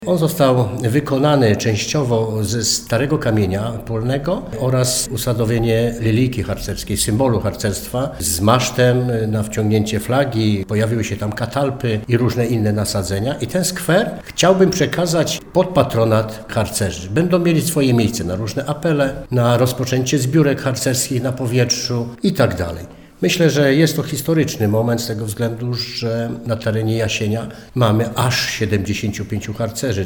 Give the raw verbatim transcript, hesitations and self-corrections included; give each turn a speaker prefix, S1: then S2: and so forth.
S1: On został wykonany częściowo ze starego kamienia polnego oraz usadowienie lilijki harcerskiej, symbolu harcerstwa z masztem na wciągnięcie flagi. Pojawiły się tam katalpy i różne inne nasadzenia. I ten skwer chciałbym przekazać pod patronat harcerzy. Będą mieli swoje miejsce na różne apele, na rozpoczęcie zbiórek harcerskich na powietrzu i tak dalej. Myślę, że jest to historyczny moment z tego względu, że na terenie Jasienia mamy aż siedemdziesięciu pięciu harcerzy.